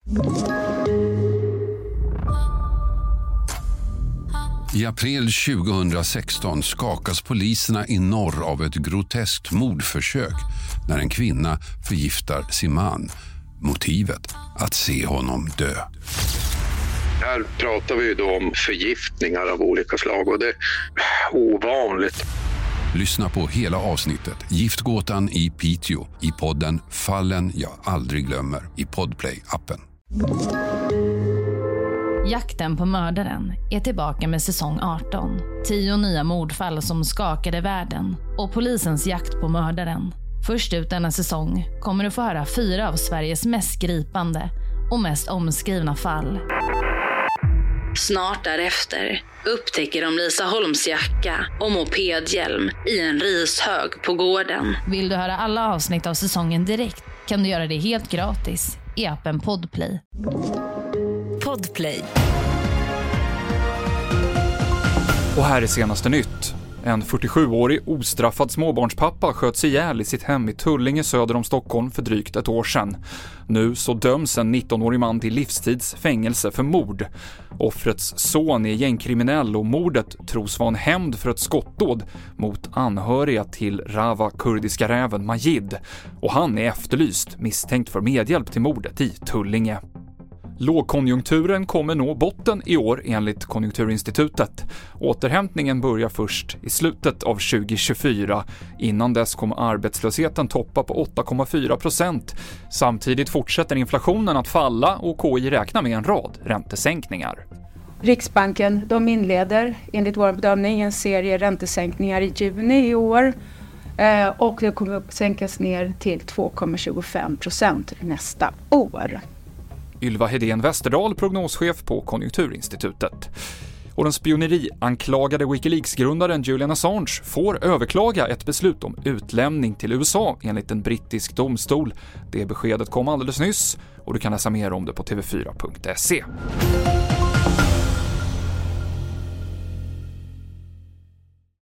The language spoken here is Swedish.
I april 2016 skakas poliserna i norr av ett groteskt mordförsök när en kvinna förgiftar sin man. Motivet: att se honom dö. Här pratar vi då om förgiftningar av olika slag och det är ovanligt. Lyssna på hela avsnittet Giftgåtan i Piteå i podden Fallen jag aldrig glömmer i Podplay-appen. Jakten på mördaren är tillbaka med säsong 18. 10 nya mordfall som skakade världen och polisens jakt på mördaren. Först ut denna säsong kommer du få höra 4 av Sveriges mest gripande och mest omskrivna fall. Snart därefter upptäcker de Lisa Holms jacka och mopedhjälm i en rishög på gården. Vill du höra alla avsnitt av säsongen direkt kan du göra det helt gratis i appen Podplay. Podplay. Och här är senaste nytt. En 47-årig ostraffad småbarnspappa sköts ihjäl i sitt hem i Tullinge söder om Stockholm för drygt ett år sedan. Nu så döms en 19-årig man till livstids fängelse för mord. Offrets son är gängkriminell och mordet tros vara en hämnd för ett skottdåd mot anhöriga till Rava kurdiska räven Majid. Och han är efterlyst misstänkt för medhjälp till mordet i Tullinge. Lågkonjunkturen kommer nå botten i år enligt Konjunkturinstitutet. Återhämtningen börjar först i slutet av 2024. Innan dess kommer arbetslösheten toppa på 8,4%. Samtidigt fortsätter inflationen att falla och KI räknar med en rad räntesänkningar. Riksbanken, de inleder enligt vår bedömning en serie räntesänkningar i juni i år. Och det kommer att sänkas ner till 2,25% nästa år. Ylva Hedén Westerdahl, prognoschef på Konjunkturinstitutet. Och den spionerianklagade Wikileaks-grundaren Julian Assange får överklaga ett beslut om utlämning till USA enligt en brittisk domstol. Det beskedet kom alldeles nyss och du kan läsa mer om det på tv4.se.